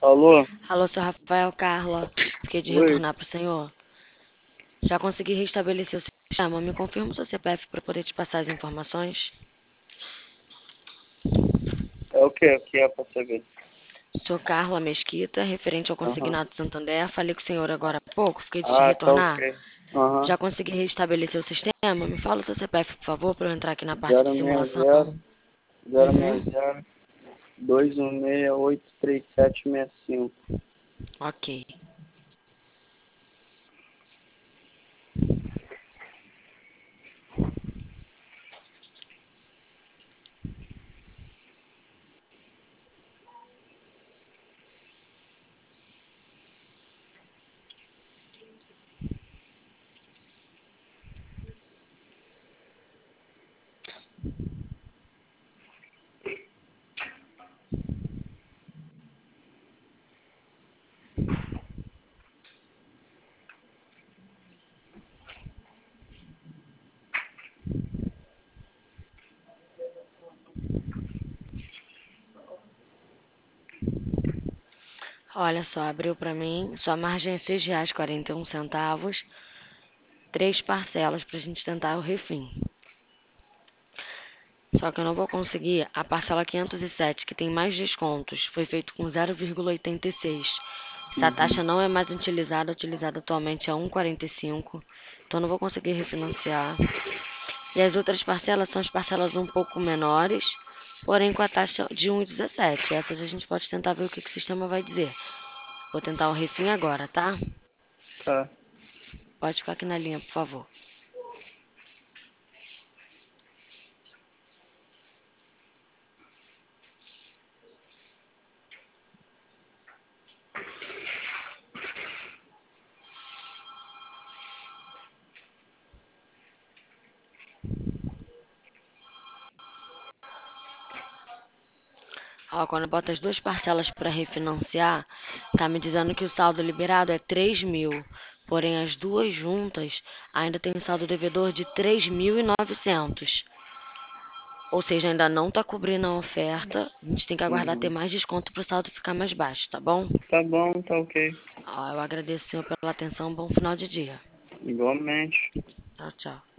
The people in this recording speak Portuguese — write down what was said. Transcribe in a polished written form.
Alô? Alô, seu Rafael, Carla. Fiquei de Oi? retornar pro senhor. Já consegui restabelecer o sistema. Me confirma o seu CPF para poder te passar as informações. É o que? O que é pra saber? Sou Carla Mesquita, referente ao Aham. consignado Santander. Falei com o senhor agora há pouco, fiquei de te Ah, tá retornar. ok. Aham. Já consegui restabelecer o sistema? Me fala o seu CPF, por favor, para eu entrar aqui na parte de simulação. 060 Uhum, 060 216 83765. ok. Olha só, abriu para mim. Sua margem é R$ 6,41. Três parcelas para a gente tentar o refim. Só que eu não vou conseguir a parcela 507, que tem mais descontos. Foi feito com 0,86. Essa Uhum. taxa não é mais utilizada atualmente é 1,45. Então não vou conseguir refinanciar. E as outras parcelas são as parcelas um pouco menores, porém com a taxa de 1,17. Essas a gente pode tentar ver o que o sistema vai dizer. Vou tentar o refim agora, tá? Tá. Pode ficar aqui na linha, por favor. Ó, quando eu boto as duas parcelas para refinanciar, tá me dizendo que o saldo liberado é 3.000. Porém, as duas juntas ainda tem um saldo devedor de 3.900. Ou seja, ainda não tá cobrindo a oferta. A gente tem que aguardar ter Uhum. mais desconto para o saldo ficar mais baixo, tá bom? Tá bom, tá ok. Ó, eu agradeço, senhor, pela atenção. Bom final de dia. Igualmente. Tchau, tchau.